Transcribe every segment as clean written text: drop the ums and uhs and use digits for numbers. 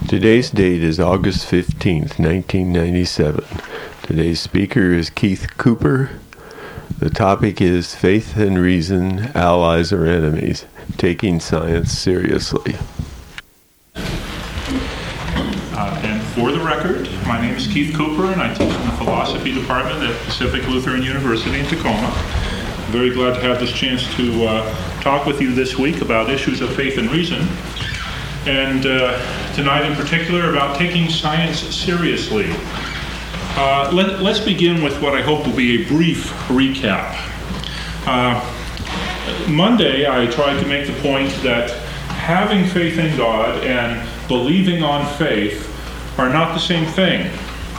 Today's date is August 15th, 1997. Today's speaker is Keith Cooper. The topic is Faith and Reason, Allies or Enemies, Taking Science Seriously. And for the record, my name is Keith Cooper, and I teach in the philosophy department at Pacific Lutheran University in Tacoma. I'm very glad to have this chance to talk with you this week about issues of faith and reason, and tonight in particular about taking science seriously. Let's begin with what I hope will be a brief recap. Monday, I tried to make the point that having faith in God and believing on faith are not the same thing.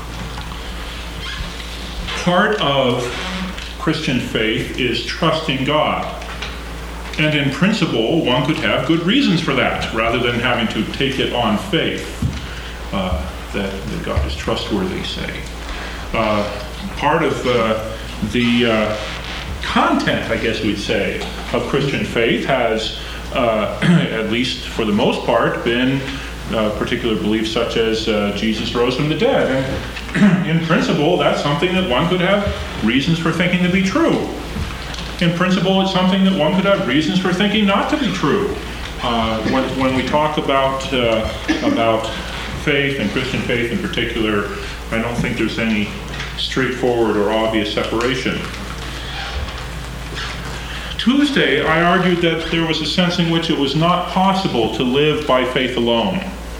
Part of Christian faith is trusting God. And in principle, one could have good reasons for that, rather than having to take it on faith that God is trustworthy, say. Part of the content, I guess we'd say, of Christian faith has, at least for the most part, been particular beliefs such as Jesus rose from the dead. And in principle, that's something that one could have reasons for thinking to be true. In principle, it's something that one could have reasons for thinking not to be true. When we talk about faith and Christian faith in particular, I don't think there's any straightforward or obvious separation. Tuesday, I argued that there was a sense in which it was not possible to live by faith alone.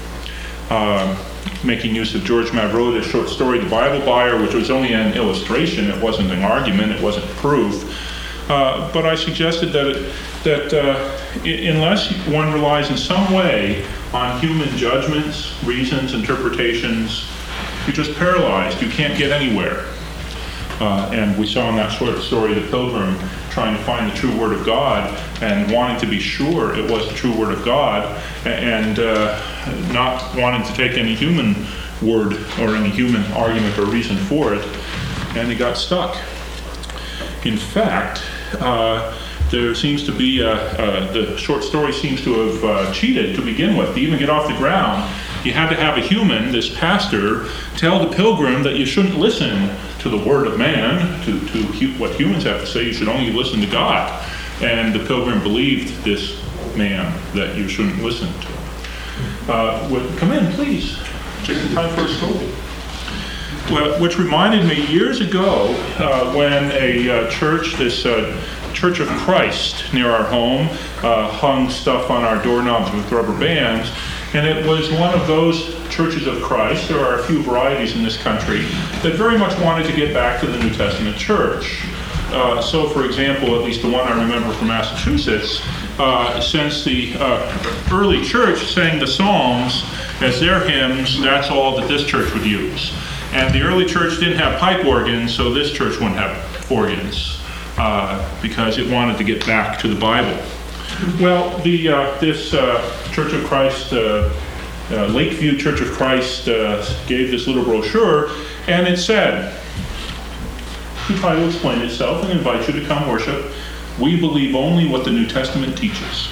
Making use of George Mavroda's short story, The Bible Buyer, which was only an illustration, it wasn't an argument, it wasn't proof. But I suggested that unless one relies in some way on human judgments, reasons, interpretations, you're just paralyzed. You can't get anywhere. And we saw in that short story the pilgrim trying to find the true Word of God and wanting to be sure it was the true Word of God and not wanting to take any human word or any human argument or reason for it. And he got stuck. In fact, there seems to be, the short story seems to have cheated to begin with. To even get off the ground, you had to have a human, this pastor, tell the pilgrim that you shouldn't listen to the word of man, to what humans have to say. You should only listen to God. And the pilgrim believed this man that you shouldn't listen to. Come in, please. Take time for a story. Well, which reminded me years ago when a church, this Church of Christ near our home, hung stuff on our doorknobs with rubber bands, and it was one of those churches of Christ, there are a few varieties in this country, that very much wanted to get back to the New Testament church. So, for example, at least the one I remember from Massachusetts, since the early church sang the Psalms as their hymns, that's all that this church would use. And the early church didn't have pipe organs, so this church wouldn't have organs because it wanted to get back to the Bible. Well, this Church of Christ, Lakeview Church of Christ, gave this little brochure, and it said, to try to explain itself and invite you to come worship, we believe only what the New Testament teaches.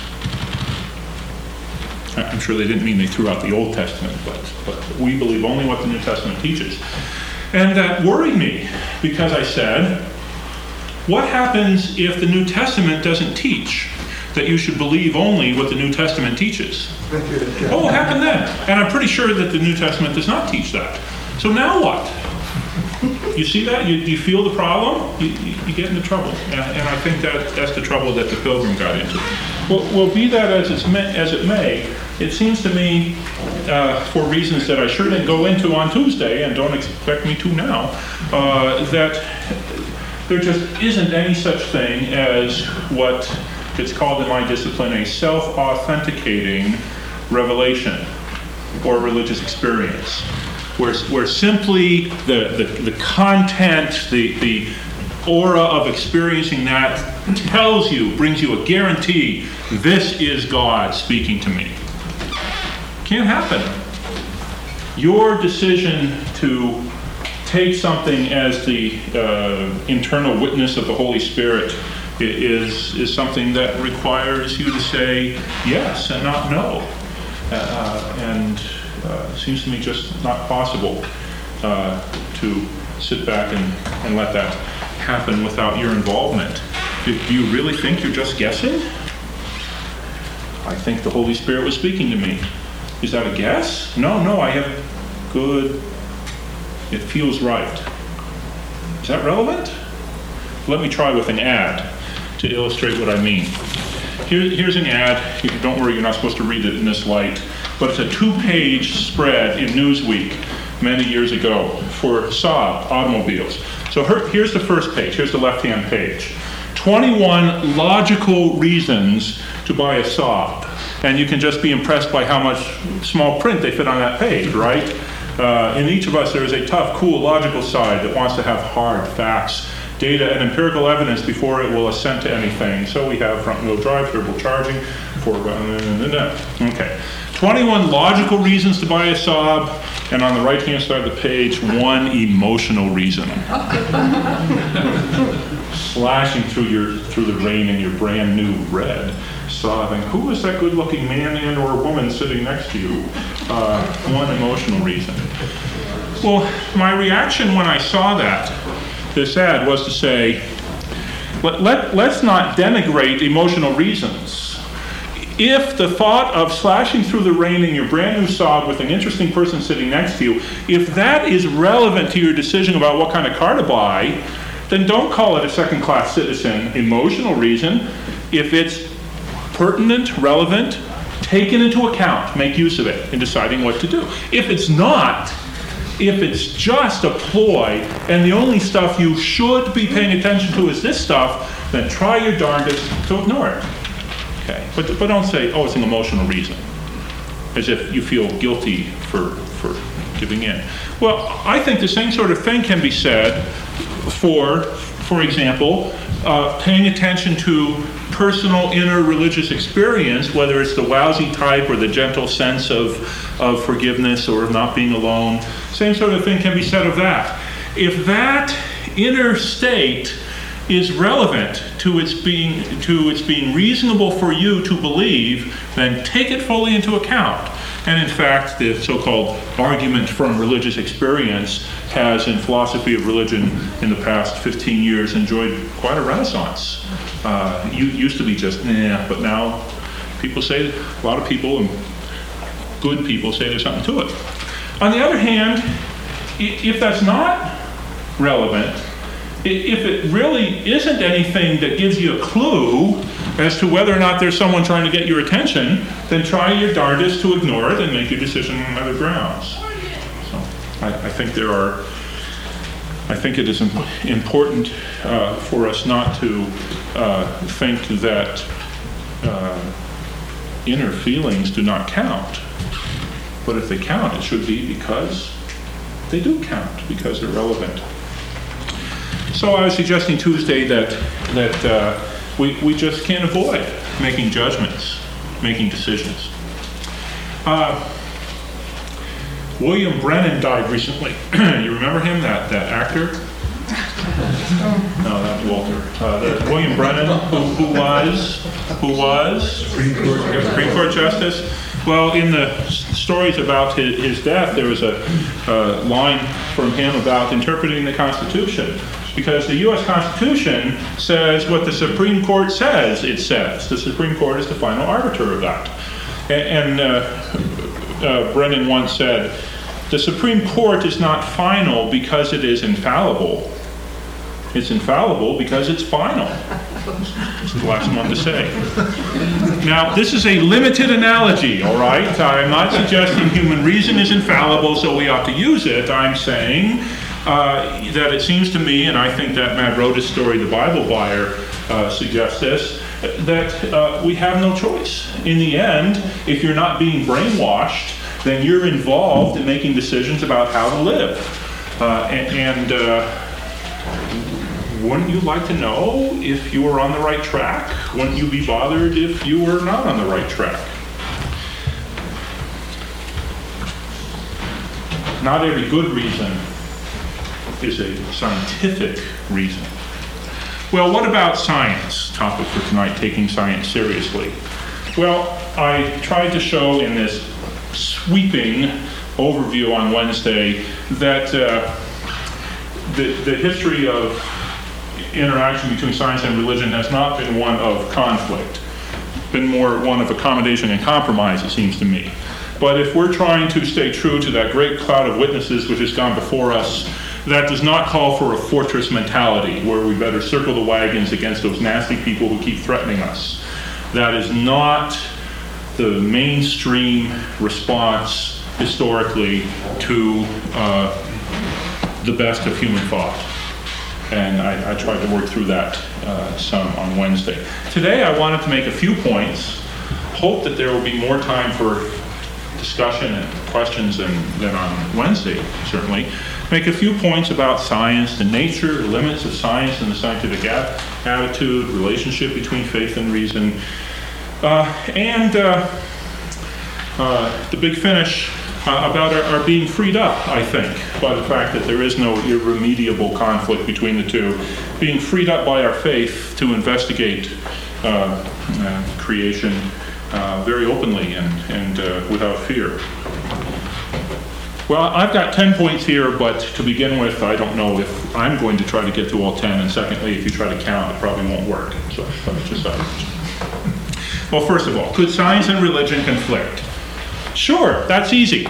I'm sure they didn't mean they threw out the Old Testament, but we believe only what the New Testament teaches. And that worried me, because I said, what happens if the New Testament doesn't teach that you should believe only what the New Testament teaches? What will happen then? And I'm pretty sure that the New Testament does not teach that. So now what? You see that? You feel the problem? You get into trouble. And I think that's the trouble that the pilgrim got into. Well, be that as it may, it seems to me, for reasons that I sure didn't go into on Tuesday, and don't expect me to now, that there just isn't any such thing as what it's called in my discipline a self-authenticating revelation or religious experience, where simply the content, the aura of experiencing that tells you, brings you a guarantee, this is God speaking to me. Can't happen. Your decision to take something as the internal witness of the Holy Spirit is something that requires you to say yes and not no. And seems to me just not possible to sit back and let that happen without your involvement. Do you really think you're just guessing? I think the Holy Spirit was speaking to me. Is that a guess? No, I have good, it feels right. Is that relevant? Let me try with an ad to illustrate what I mean. Here's an ad. Don't worry, you're not supposed to read it in this light, but it's a 2-page spread in Newsweek many years ago for Saab automobiles. So here's the first page. Here's the left-hand page. 21 logical reasons to buy a Saab. And you can just be impressed by how much small print they fit on that page, right? In each of us, there is a tough, cool, logical side that wants to have hard facts, data, and empirical evidence before it will assent to anything. So we have front-wheel drive, turbocharging, okay. 21 logical reasons to buy a Saab, and on the right-hand side of the page, 1 emotional reason. Slashing through the rain in your brand new red Saab, and who is that good-looking man and or woman sitting next to you? 1 emotional reason. Well, my reaction when I saw this ad was to say, let's not denigrate emotional reasons. If the thought of slashing through the rain in your brand new Saab with an interesting person sitting next to you, if that is relevant to your decision about what kind of car to buy, then don't call it a second-class citizen emotional reason. If it's pertinent, relevant, taken into account, make use of it in deciding what to do. If it's not, if it's just a ploy and the only stuff you should be paying attention to is this stuff, then try your darndest to ignore it. Okay, but don't say, oh, it's an emotional reason, as if you feel guilty for giving in. Well, I think the same sort of thing can be said for example, paying attention to personal inner religious experience, whether it's the wowsy type or the gentle sense of forgiveness or of not being alone. Same sort of thing can be said of that. If that inner state is relevant to its being reasonable for you to believe, then take it fully into account. And in fact, the so-called argument from religious experience has, in philosophy of religion in the past 15 years, enjoyed quite a renaissance. You used to be just, but now people say, a lot of people, and good people, say there's something to it. On the other hand, if that's not relevant, if it really isn't anything that gives you a clue as to whether or not there's someone trying to get your attention, then try your darndest to ignore it and make your decision on other grounds. So I think it is important for us not to think that inner feelings do not count. But if they count, it should be because they do count, because they're relevant. So I was suggesting Tuesday that we just can't avoid making judgments, making decisions. William Brennan died recently. You remember him, that actor? No, that's Walter. William Brennan, who was Supreme Court Justice. Well, in the stories about his death, there was a line from him about interpreting the Constitution. Because the U.S. Constitution says what the Supreme Court says it says. The Supreme Court is the final arbiter of that. And Brennan once said, the Supreme Court is not final because it is infallible. It's infallible because it's final. That's the last one to say. Now, this is a limited analogy, all right? I'm not suggesting human reason is infallible, so we ought to use it. I'm saying that it seems to me, and I think that Matt Roda's story, The Bible Buyer, suggests this, that we have no choice. In the end, if you're not being brainwashed, then you're involved in making decisions about how to live. Wouldn't you like to know if you were on the right track? Wouldn't you be bothered if you were not on the right track? Not every good reason is a scientific reason. Well, what about science? Topic for tonight, taking science seriously. Well, I tried to show in this sweeping overview on Wednesday that the history of interaction between science and religion has not been one of conflict, been more one of accommodation and compromise, it seems to me. But if we're trying to stay true to that great cloud of witnesses which has gone before us, that does not call for a fortress mentality where we better circle the wagons against those nasty people who keep threatening us. That is not the mainstream response historically to the best of human thought. And I tried to work through that some on Wednesday. Today I wanted to make a few points, hope that there will be more time for discussion and questions than on Wednesday, certainly. Make a few points about science, the nature, the limits of science and the scientific attitude, relationship between faith and reason, and the big finish about our being freed up, I think, by the fact that there is no irremediable conflict between the two, being freed up by our faith to investigate creation very openly and without fear. Well, I've got 10 points here, but to begin with, I don't know if I'm going to try to get through all 10, and secondly, if you try to count, it probably won't work. So that's just well, first of all, could science and religion conflict? Sure, that's easy.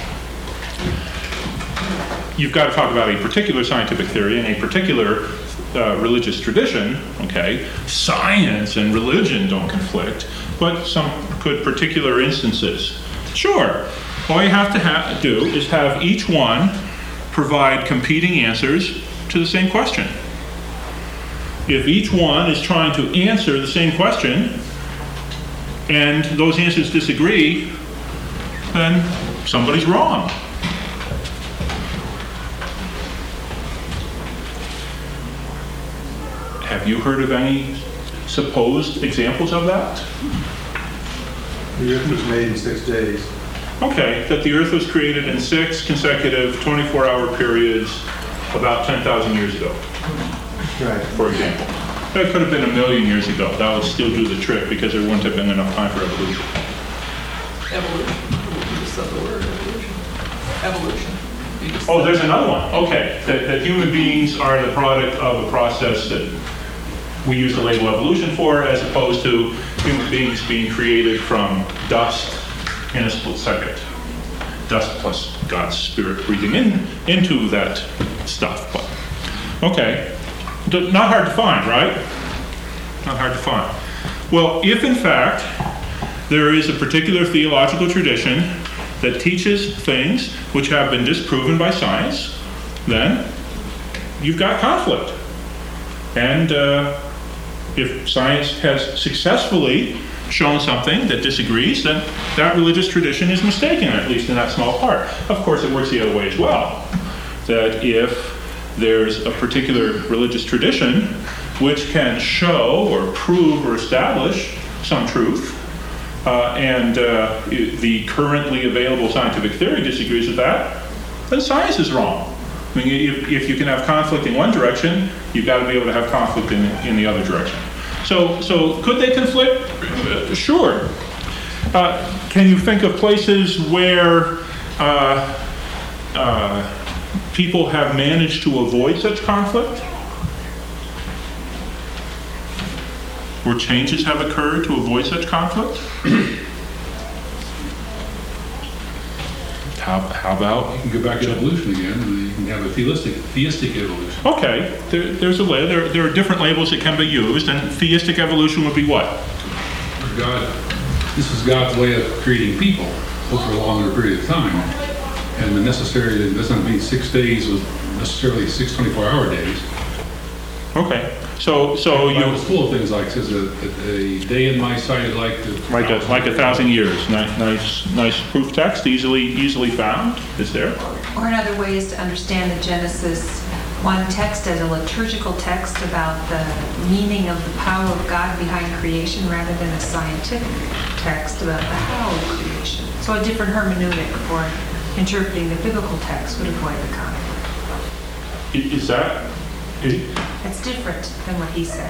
You've got to talk about a particular scientific theory and a particular religious tradition, okay? Science and religion don't conflict, but some could particular instances. Sure. All you have to do is have each one provide competing answers to the same question. If each one is trying to answer the same question and those answers disagree, then somebody's wrong. Have you heard of any supposed examples of that? The earth was made in 6 days. Okay, that the earth was created in 6 consecutive 24-hour periods about 10,000 years ago, Right. for example. That could have been 1,000,000 years ago. That would still do the trick because there wouldn't have been enough time for evolution. Evolution. You just said the word evolution. Evolution. You just Oh, said- there's another one. Okay, that human beings are the product of a process that we use the label evolution for, as opposed to human beings being created from dust in a split second. Dust plus God's Spirit breathing into that stuff. But okay, not hard to find, right? Not hard to find. Well, if in fact there is a particular theological tradition that teaches things which have been disproven by science, then you've got conflict. And if science has successfully shown something that disagrees, then that religious tradition is mistaken, at least in that small part. Of course, it works the other way as well. That if there's a particular religious tradition which can show or prove or establish some truth, and the currently available scientific theory disagrees with that, then science is wrong. I mean, if you can have conflict in one direction, you've got to be able to have conflict in the other direction. So could they conflict? Sure. Can you think of places where people have managed to avoid such conflict? Where changes have occurred to avoid such conflict? How about? You can go back to evolution again, and you can have a theistic evolution. Okay, there's a label. There are different labels that can be used, and theistic evolution would be what? God, this is God's way of creating people over a longer period of time, and the necessary, it doesn't mean 6 days was necessarily 6 24-hour days. Okay, so The you Bible's full of things like says a day in my sight is like like 1,000 years. Nice proof text, easily found. Is there? Or another way is to understand the Genesis 1 text as a liturgical text about the meaning of the power of God behind creation rather than a scientific text about the how of creation. So a different hermeneutic for interpreting the biblical text would avoid the conflict. Is that? It's different than what he said.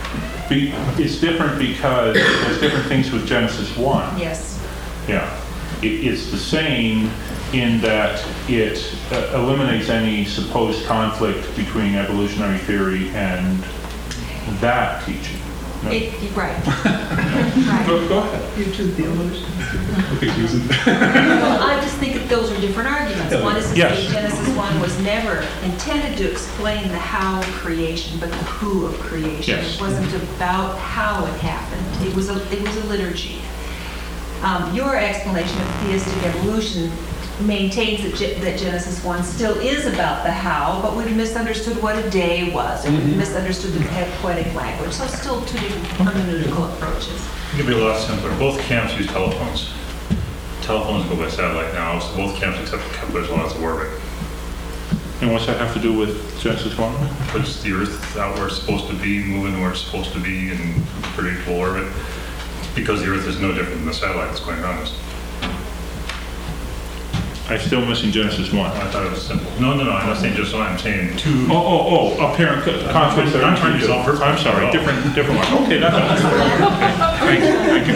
It's different because there's different things with Genesis 1. Yes. Yeah. it's the same in that it eliminates any supposed conflict between evolutionary theory and that teaching. No? Right. Right. Go ahead. You two theologians. Okay, Susan. Well, I just think that those are different arguments. One is to Yes. say Genesis 1 was never intended to explain the how of creation, but the who of creation. Yes. It wasn't about how it happened. It was a liturgy. Your explanation of theistic evolution maintains that Genesis 1 still is about the how, but we've misunderstood what a day was, or we've misunderstood the poetic language. So still two different hermeneutical approaches. It could be a lot simpler. Both camps use telephones. Telephones go by satellite now, so both camps accept the Kepler's laws of orbit. And what's that have to do with Genesis 1? Puts the Earth out where it's supposed to be, moving where it's supposed to be in predictable orbit, because the Earth is no different than the satellite that's going around us. I'm still missing Genesis 1. I thought it was simple. No, I'm not saying just one. I'm saying two. Apparent conflict. I'm trying to resolve her. I'm sorry, different one. Okay, that's thank you,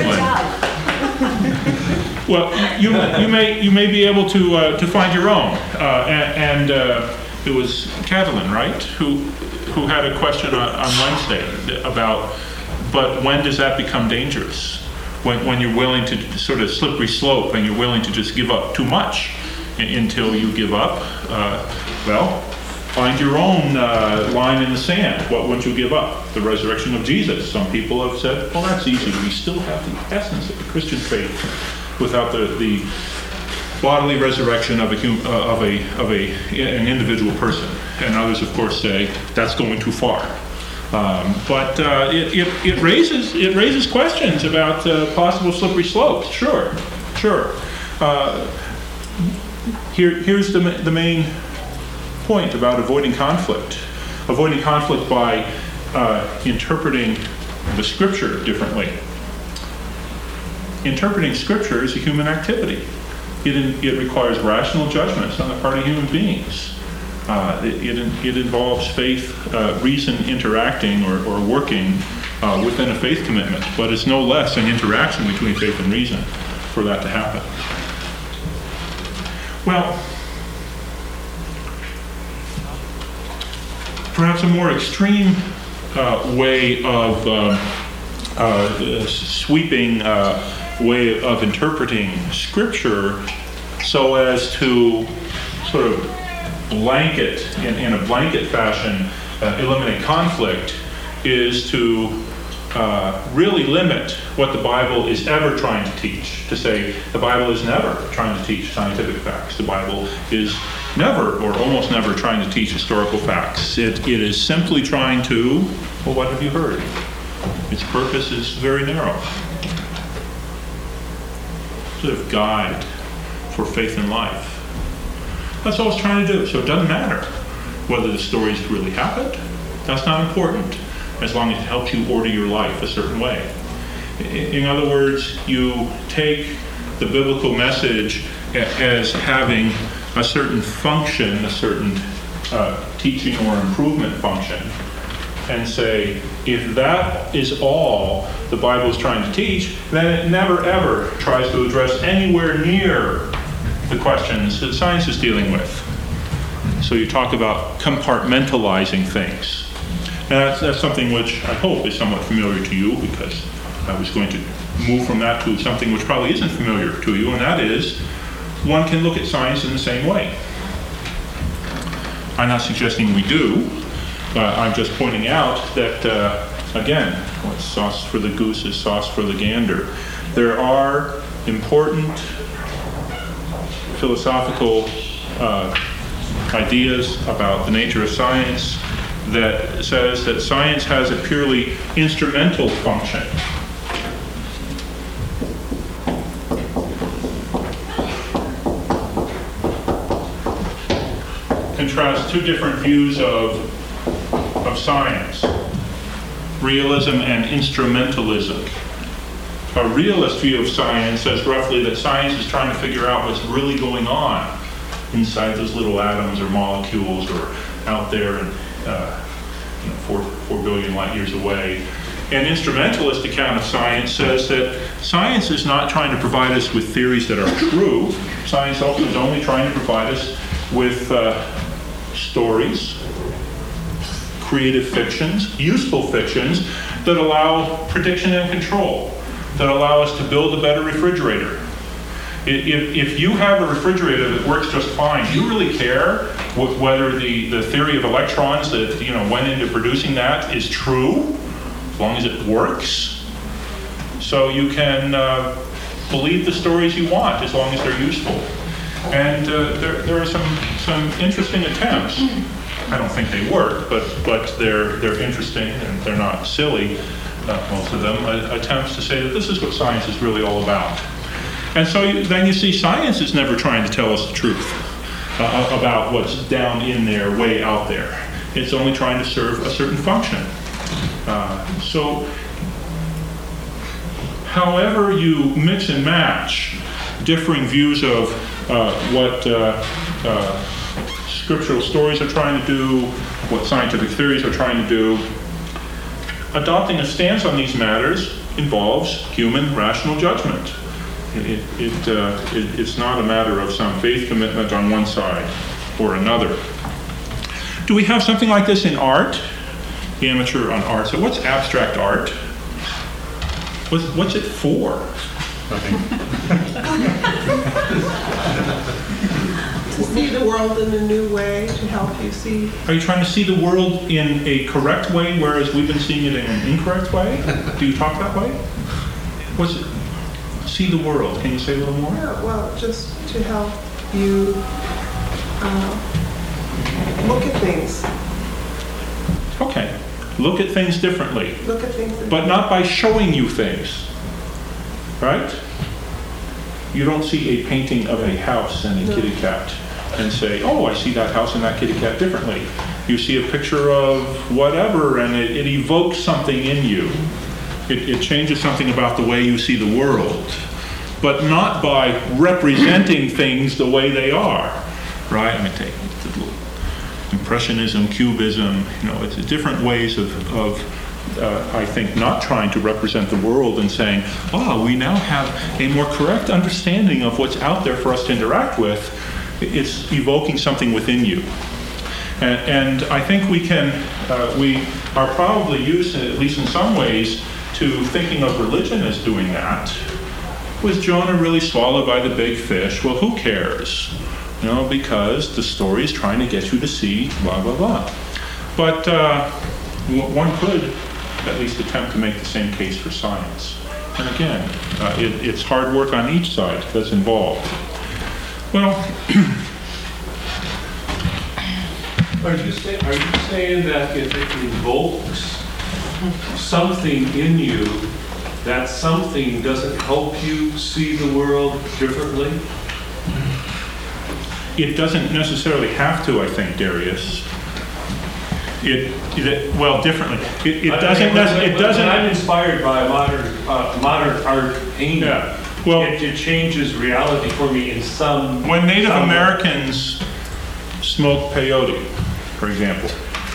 Glenn. Well, you may be able to find your own. And it was Catalin, right, who had a question on Wednesday about, but when does that become dangerous? When you're willing to sort of slippery slope and you're willing to just give up too much until you give up, well, find your own line in the sand. What would you give up? The resurrection of Jesus. Some people have said, well, that's easy. We still have the essence of the Christian faith without the bodily resurrection of an individual person. And others, of course, say that's going too far. But it raises questions about possible slippery slopes. Sure. Here's the main point about avoiding conflict. Avoiding conflict by interpreting the Scripture differently. Interpreting Scripture is a human activity. It requires rational judgments on the part of human beings. It involves faith, reason interacting or working within a faith commitment, but it's no less an interaction between faith and reason for that to happen. Well, perhaps a more extreme way of sweeping way of interpreting Scripture so as to sort of blanket, in a blanket fashion, eliminate conflict, is to really limit what the Bible is ever trying to teach. To say the Bible is never trying to teach scientific facts. The Bible is never, or almost never, trying to teach historical facts. It is simply trying to, well, what have you heard? Its purpose is very narrow. Sort of guide for faith and life. That's all it's trying to do. So it doesn't matter whether the stories really happened. That's not important, as long as it helps you order your life a certain way. In other words, you take the biblical message as having a certain function, a certain teaching or improvement function, and say, if that is all the Bible is trying to teach, then it never ever tries to address anywhere near the questions that science is dealing with. So you talk about compartmentalizing things. And that's something which I hope is somewhat familiar to you, because I was going to move from that to something which probably isn't familiar to you, and that is, one can look at science in the same way. I'm not suggesting we do, but I'm just pointing out that, again, what's sauce for the goose is sauce for the gander. There are important philosophical ideas about the nature of science that says that science has a purely instrumental function. Contrast two different views of science, realism and instrumentalism. A realist view of science says roughly that science is trying to figure out what's really going on inside those little atoms or molecules or out there and 4 billion light years away. An instrumentalist account of science says that science is not trying to provide us with theories that are true. Science also is only trying to provide us with stories, creative fictions, useful fictions that allow prediction and control, that allow us to build a better refrigerator. If you have a refrigerator that works just fine, do you really care whether the theory of electrons that went into producing that is true, as long as it works? So you can believe the stories you want as long as they're useful. And there are some interesting attempts. I don't think they work, but they're interesting and they're not silly. Most of them attempts to say that this is what science is really all about. And so then you see science is never trying to tell us the truth about what's down in there, way out there. It's only trying to serve a certain function. So however you mix and match differing views of what scriptural stories are trying to do, what scientific theories are trying to do, adopting a stance on these matters involves human rational judgment. It's not a matter of some faith commitment on one side or another. Do we have something like this in art? The amateur on art. So what's abstract art? What's it for? To see the world in a new way, to help you see. Are you trying to see the world in a correct way, whereas we've been seeing it in an incorrect way? Do you talk that way? What's it? See the world. Can you say a little more? Yeah, well, just to help you look at things. Okay. Look at things differently. Look at things. But not by showing you things. Right? You don't see a painting of a house and a kitty cat and say, oh, I see that house and that kitty cat differently. You see a picture of whatever and it evokes something in you. It changes something about the way you see the world, but not by representing things the way they are, right? I mean, take Impressionism, Cubism, it's different ways of I think, not trying to represent the world and saying, we now have a more correct understanding of what's out there for us to interact with. It's evoking something within you. And I think we are probably used, at least in some ways, to thinking of religion as doing that. Was Jonah really swallowed by the big fish? Well, who cares? Because the story is trying to get you to see blah, blah, blah. But one could at least attempt to make the same case for science. And again, it's hard work on each side that's involved. Well, Are you saying that if it evokes something in you, that something doesn't help you see the world differently? It doesn't necessarily have to, I think, Darius. Differently. It doesn't. I'm inspired by modern art painting. Yeah. Well, it changes reality for me in some. When Native Americans smoked peyote, for example,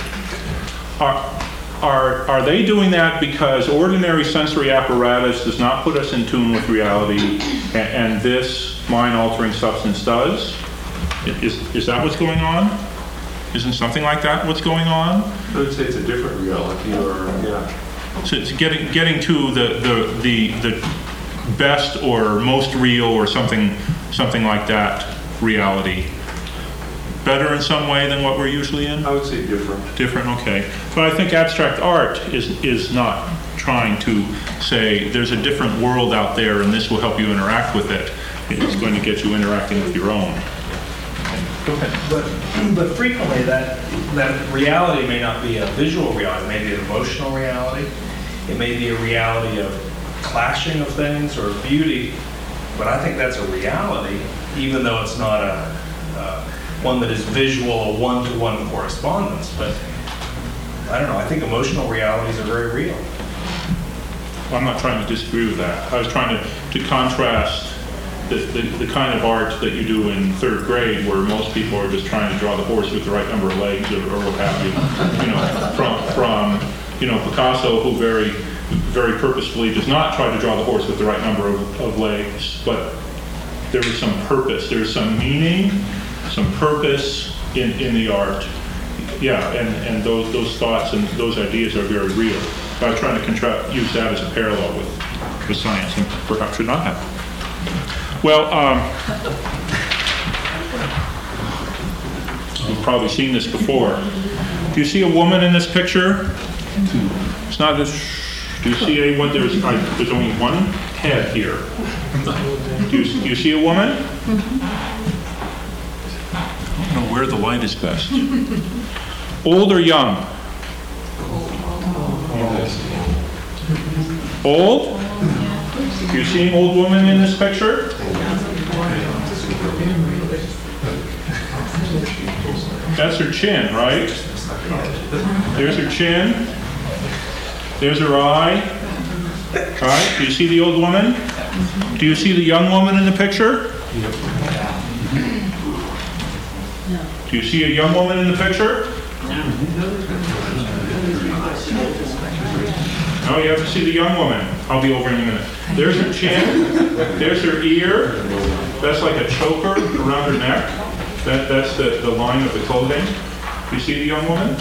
are they doing that because ordinary sensory apparatus does not put us in tune with reality, and this mind-altering substance does? Is that what's going on? Isn't something like that what's going on? I would say it's a different reality, So it's getting to the best or most real or something like that reality. Better in some way than what we're usually in? I would say different. Different, okay. But I think abstract art is not trying to say there's a different world out there and this will help you interact with it. It's going to get you interacting with your own. Go ahead. But frequently that reality may not be a visual reality, it may be an emotional reality. It may be a reality of clashing of things or beauty, but I think that's a reality, even though it's not a one that is visual, a one-to-one correspondence. But I don't know, I think emotional realities are very real. Well, I'm not trying to disagree with that. I was trying to contrast the kind of art that you do in third grade, where most people are just trying to draw the horse with the right number of legs or what have you. From Picasso, who very very purposefully does not try to draw the horse with the right number of legs, but there is some purpose, there's some meaning, some purpose in the art. Yeah, and those thoughts and those ideas are very real. I was trying to use that as a parallel with science, and perhaps should not have. Well, you've probably seen this before. Do you see a woman in this picture? It's not this. Do you see anyone? There's only one head here. Do you see a woman? I don't know where the light is best. Old or young? Old? Do you see an old woman in this picture? That's her chin, right? There's her chin. There's her eye. All right, do you see the old woman? Do you see the young woman in the picture? Do you see a young woman in the picture? No, you have to see the young woman. I'll be over in a minute. There's her chin. There's her ear. That's like a choker around her neck. That's the line of the clothing. Do you see the young woman?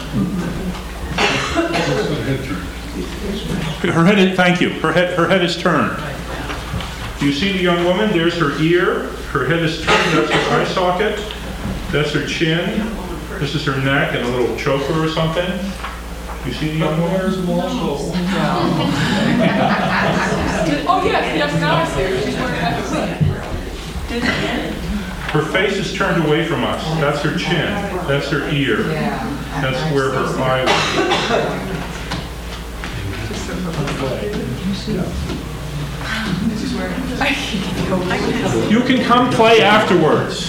Her head. Thank you. Her head is turned. Do you see the young woman? There's her ear. Her head is turned. That's her eye socket. That's her chin. This is her neck and a little choker or something. Do you see the young woman? Oh, yes, now I see her. She's wearing that. Her face is turned away from us. That's her chin. That's her ear. That's where her eye was. You can come play afterwards.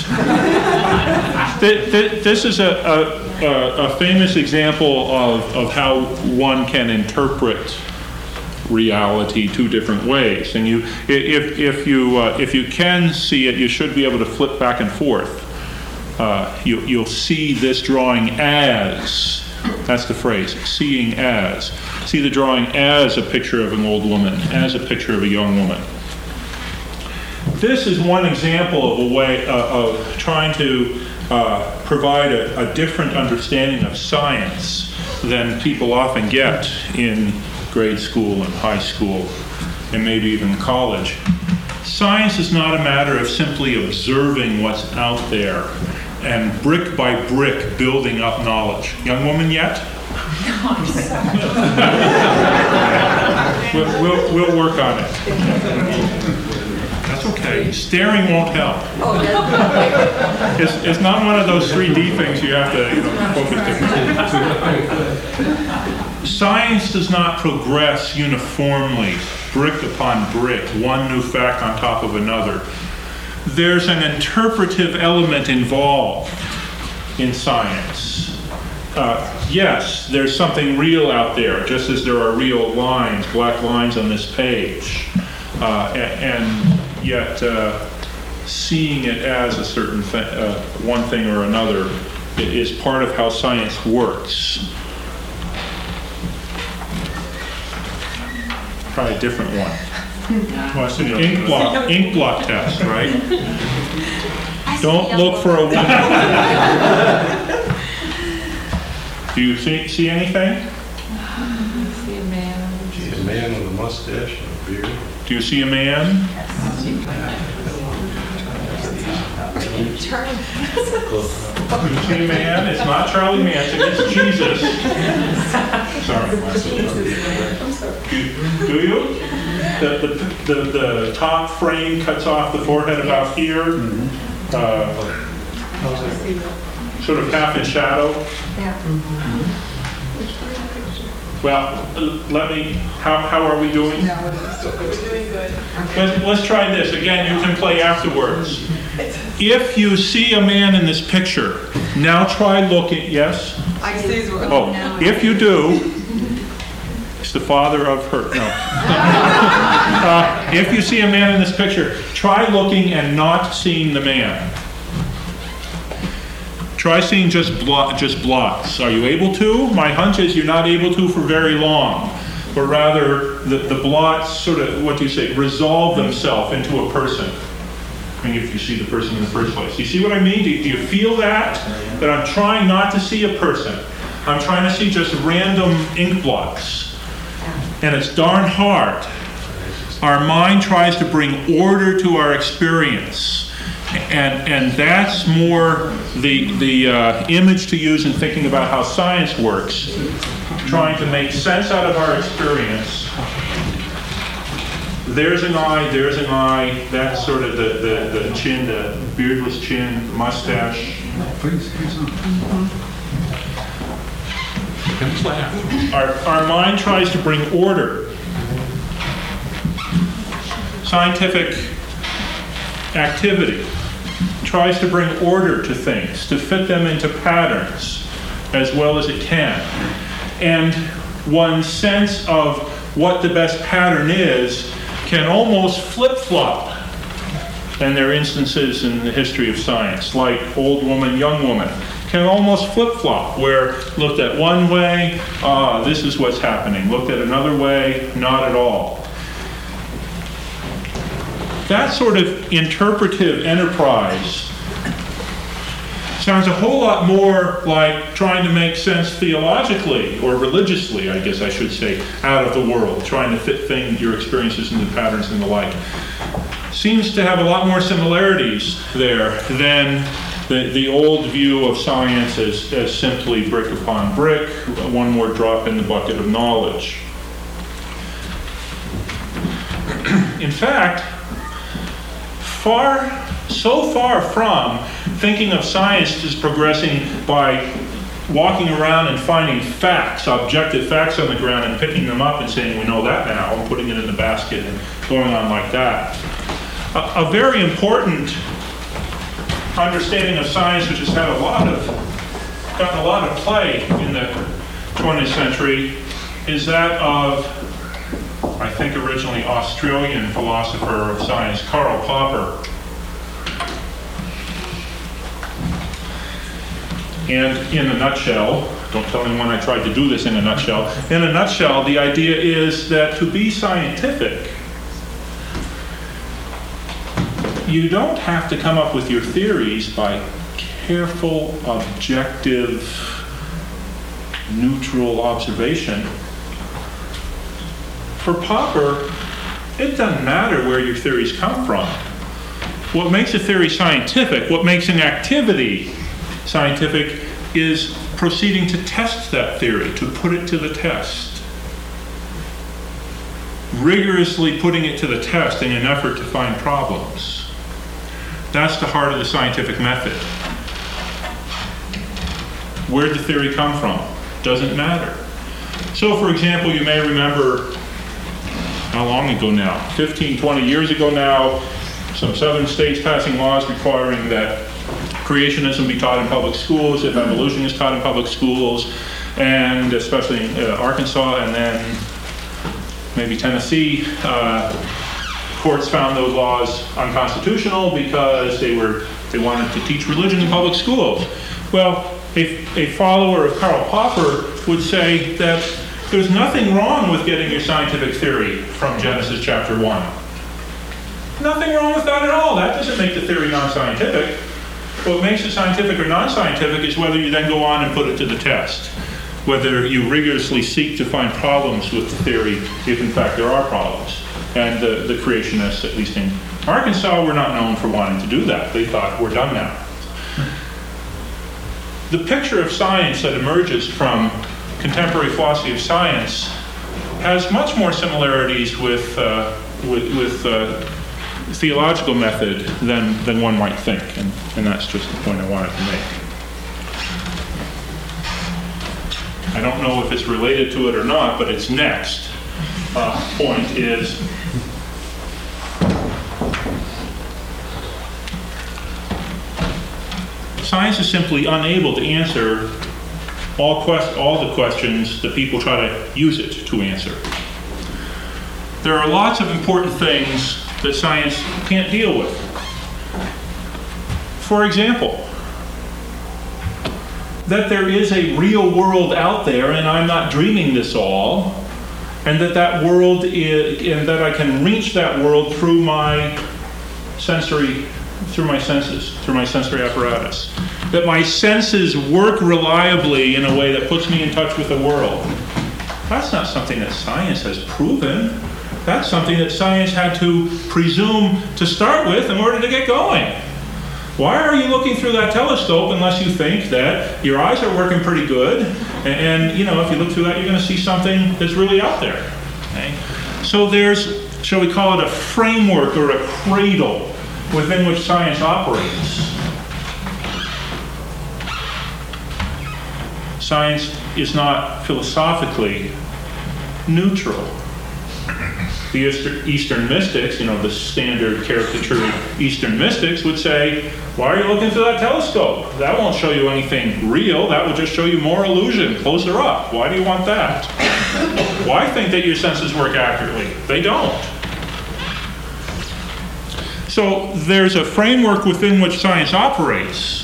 This is a famous example of how one can interpret reality two different ways. And if you can see it, you should be able to flip back and forth. You'll see this drawing as, that's the phrase, seeing as. See the drawing as a picture of an old woman, as a picture of a young woman. This is one example of a way of trying to provide a different understanding of science than people often get in grade school and high school and maybe even college. Science is not a matter of simply observing what's out there and brick by brick building up knowledge. Young woman yet? We'll work on it. That's okay. Staring won't help. It's not one of those 3D things you have to focus on. Science does not progress uniformly, brick upon brick, one new fact on top of another. There's an interpretive element involved in science. Yes, there's something real out there, just as there are real lines, black lines on this page. And yet, seeing it as a certain one thing or another is part of how science works. Try a different one. Well, it's an ink blot test, right? Don't look for a woman. Do you see anything? See a man. See a man with a mustache and a beard. Do you see a man? Do you see a man? It's not Charlie Manson, it's Jesus. Sorry. Do you? The top frame cuts off the forehead about here. Sort of half in shadow. Yeah. Well, how are we doing? We're doing good. Let's try this. Again, you can play afterwards. If you see a man in this picture, now try looking, yes? I see one. Oh, if you do, it's the father of her, no. If you see a man in this picture, try looking and not seeing the man. Try seeing just blots. Are you able to? My hunch is you're not able to for very long. or rather the blots sort of, what do you say, resolve themselves into a person. I mean, if you see the person in the first place. You see what I mean? Do you feel that? That I'm trying not to see a person. I'm trying to see just random ink blots. And it's darn hard. Our mind tries to bring order to our experience. And that's more the image to use in thinking about how science works. Trying to make sense out of our experience. There's an eye, that's sort of the chin, the beardless chin, the mustache. Please on. Our mind tries to bring order. Scientific activity tries to bring order to things, to fit them into patterns as well as it can. And one's sense of what the best pattern is can almost flip-flop. And there are instances in the history of science, like old woman, young woman, can almost flip-flop, where looked at one way, this is what's happening. Looked at another way, not at all. That sort of interpretive enterprise sounds a whole lot more like trying to make sense theologically, or religiously, I guess I should say, out of the world, trying to fit your experiences into patterns and the like. Seems to have a lot more similarities there than the old view of science as simply brick upon brick, one more drop in the bucket of knowledge. In fact, so far from thinking of science as progressing by walking around and finding facts, objective facts on the ground, and picking them up and saying, we know that now, and putting it in the basket and going on like that. A very important understanding of science, which has had gotten a lot of play in the 20th century, is that of, I think, originally Australian philosopher of science, Karl Popper. And in a nutshell, don't tell anyone I tried to do this in a nutshell. In a nutshell, the idea is that to be scientific, you don't have to come up with your theories by careful, objective, neutral observation. For Popper, it doesn't matter where your theories come from. What makes a theory scientific, what makes an activity scientific, is proceeding to test that theory, to put it to the test. Rigorously putting it to the test in an effort to find problems. That's the heart of the scientific method. Where'd the theory come from? Doesn't matter. So, for example, you may remember, how long ago now? 15, 20 years ago now, some southern states passing laws requiring that creationism be taught in public schools, if evolution is taught in public schools, and especially in Arkansas, and then maybe Tennessee. Courts found those laws unconstitutional because they wanted to teach religion in public schools. Well, a follower of Karl Popper would say that there's nothing wrong with getting your scientific theory from Genesis chapter 1. Nothing wrong with that at all. That doesn't make the theory non-scientific. What makes it scientific or non-scientific is whether you then go on and put it to the test. Whether you rigorously seek to find problems with the theory, if in fact there are problems. And the creationists, at least in Arkansas, were not known for wanting to do that. They thought, we're done now. The picture of science that emerges from contemporary philosophy of science has much more similarities with theological method than one might think, and that's just the point I wanted to make. I don't know if it's related to it or not, but its next point is science is simply unable to answer all the questions that people try to use it to answer. There are lots of important things that science can't deal with. For example, that there is a real world out there, and I'm not dreaming this all, and that world is, and that I can reach that world through my senses, through my sensory apparatus. That my senses work reliably in a way that puts me in touch with the world. That's not something that science has proven. That's something that science had to presume to start with in order to get going. Why are you looking through that telescope unless you think that your eyes are working pretty good, and if you look through that, you're going to see something that's really out there. Okay? So there's, shall we call it a framework or a cradle within which science operates. Science is not philosophically neutral. The Eastern mystics, the standard caricature Eastern mystics would say, why are you looking through that telescope? That won't show you anything real. That will just show you more illusion closer up. Why do you want that? Why think that your senses work accurately? They don't. So there's a framework within which science operates.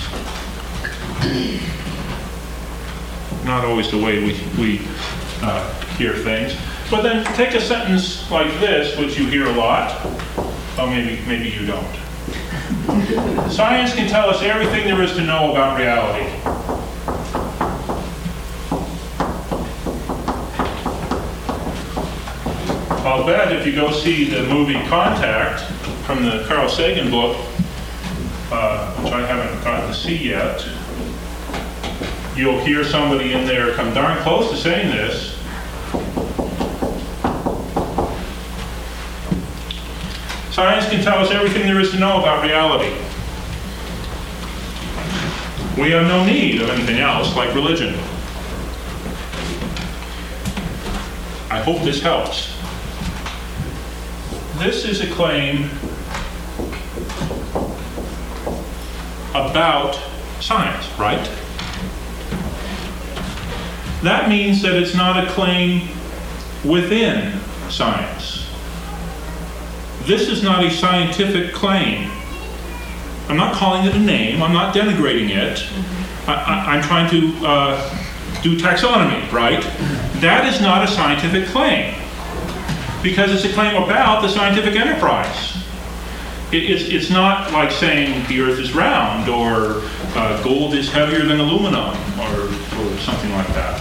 Not always the way we hear things. But then take a sentence like this, which you hear a lot. Oh, maybe you don't. Science can tell us everything there is to know about reality. I'll bet if you go see the movie Contact from the Carl Sagan book, which I haven't gotten to see yet, you'll hear somebody in there come darn close to saying this. Science can tell us everything there is to know about reality. We have no need of anything else like religion. I hope this helps. This is a claim about science, right? That means that it's not a claim within science. This is not a scientific claim. I'm not calling it a name. I'm not denigrating it. I'm trying to do taxonomy, right? That is not a scientific claim because it's a claim about the scientific enterprise. It's not like saying the earth is round or gold is heavier than aluminum or something like that.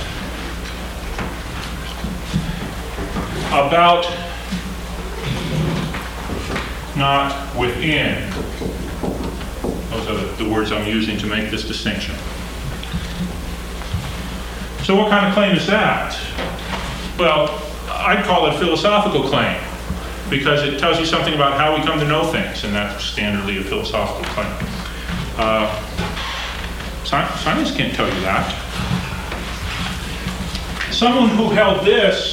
About, not within. Those are the words I'm using to make this distinction. So what kind of claim is that? Well, I'd call it a philosophical claim because it tells you something about how we come to know things, and that's standardly a philosophical claim. Science can't tell you that. Someone who held this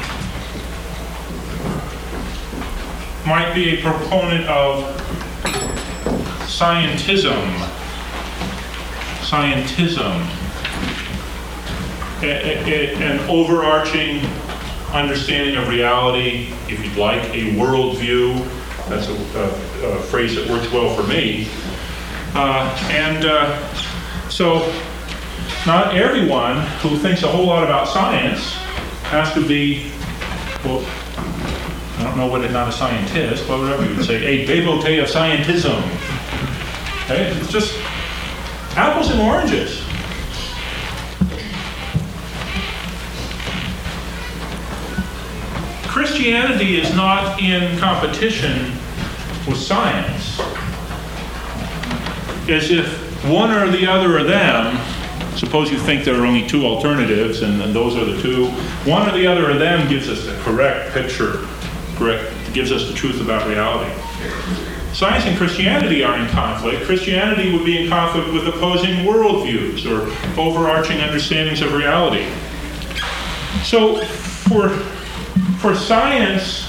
might be a proponent of scientism. An overarching understanding of reality, if you'd like, a worldview. That's a phrase that works well for me. So not everyone who thinks a whole lot about science has to be, well, I don't know what not a scientist, but whatever you would say, a devotee of scientism. Okay? It's just apples and oranges. Christianity is not in competition with science. As if one or the other of them, suppose you think there are only two alternatives and those are the two, one or the other of them gives us the correct picture, gives us the truth about reality. Science and Christianity are in conflict. Christianity would be in conflict with opposing worldviews or overarching understandings of reality. So for science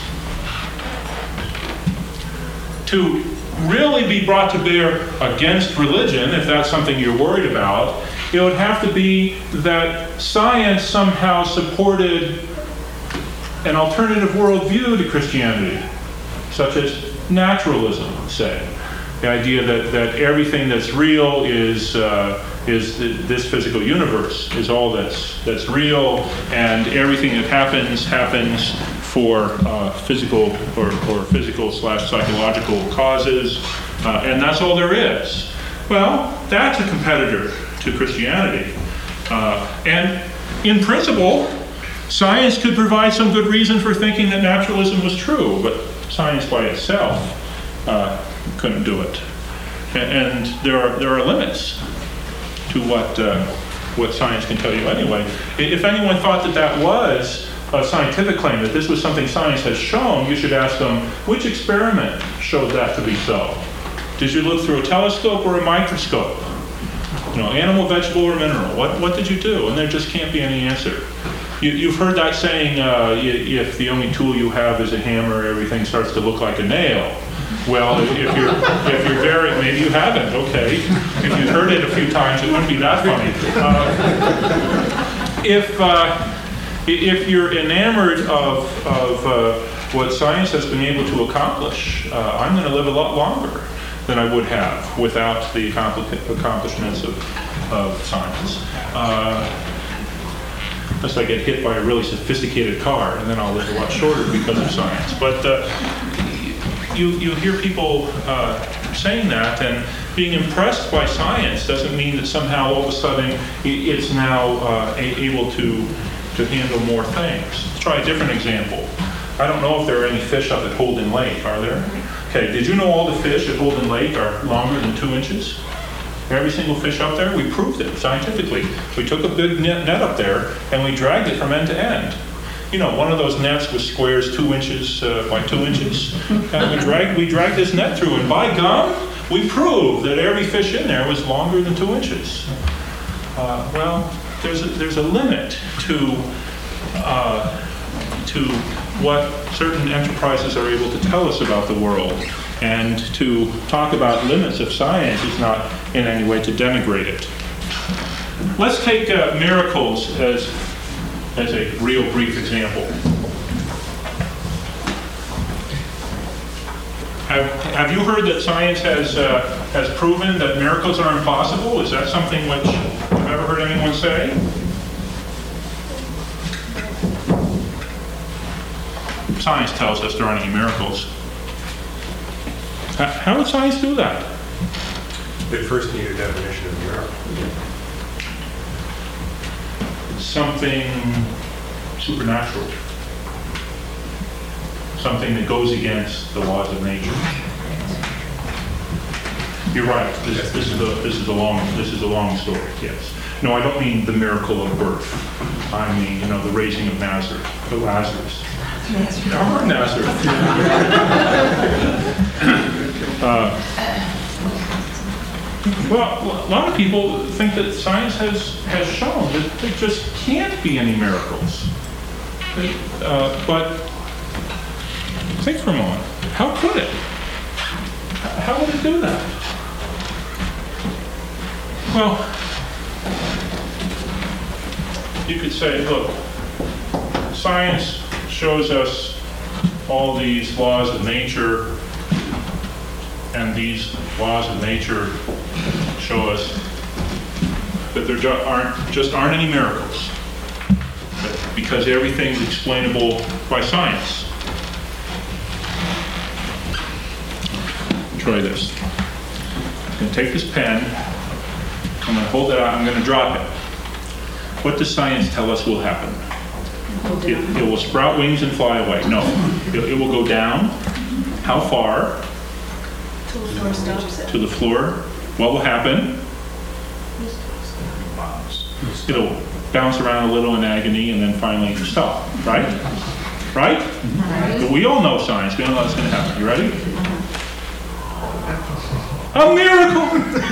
to really be brought to bear against religion, if that's something you're worried about, it would have to be that science somehow supported an alternative worldview to Christianity, such as naturalism, say. The idea that everything that's real is this physical universe, is all that's real, and everything that happens for physical or physical/psychological causes, and that's all there is. Well, that's a competitor to Christianity. And in principle, science could provide some good reason for thinking that naturalism was true, but science by itself couldn't do it. And there are limits to what science can tell you anyway. If anyone thought that was a scientific claim, that this was something science has shown, you should ask them, which experiment showed that to be so? Did you look through a telescope or a microscope? Animal, vegetable, or mineral? What did you do? And there just can't be any answer. You've heard that saying, if the only tool you have is a hammer, everything starts to look like a nail. Well, if you're very, maybe you haven't, okay. If you heard it a few times, it wouldn't be that funny. If you're enamored of what science has been able to accomplish, I'm going to live a lot longer than I would have without the accomplishments of science. Unless I get hit by a really sophisticated car, and then I'll live a lot shorter because of science. But you hear people saying that, and being impressed by science doesn't mean that somehow all of a sudden it's now able to handle more things. Let's try a different example. I don't know if there are any fish up at Holden Lake, are there? Okay, did you know all the fish at Holden Lake are longer than 2 inches? Every single fish up there, we proved it scientifically. We took a big net up there and we dragged it from end to end. One of those nets with squares 2 inches by 2 inches. And we dragged this net through, and by gum, we proved that every fish in there was longer than 2 inches. Well, there's a limit to what certain enterprises are able to tell us about the world. And to talk about limits of science is not in any way to denigrate it. Let's take miracles as a real brief example. Have you heard that science has proven that miracles are impossible? Is that something which you've ever heard anyone say? Science tells us there aren't any miracles. How would science do that? They first need a definition of miracle. Something supernatural. Something that goes against the laws of nature. You're right. This is a long story. Yes. No, I don't mean the miracle of birth. I mean, the raising of Lazarus. Nazareth. Well, a lot of people think that science has shown that there just can't be any miracles. But think for a moment. How could it? How would it do that? Well, you could say, look, science shows us all these laws of nature, and these laws of nature show us that there aren't any miracles, because everything's explainable by science. Try this. I'm going to take this pen, I'm going to hold it out, I'm going to drop it. What does science tell us will happen? It will sprout wings and fly away. No, it will go down. How far? Till the floor stops it. To the floor. What will happen? It'll bounce around a little in agony and then finally stop. Right? Right? But we all know science. We all know what's going to happen. You ready? A miracle!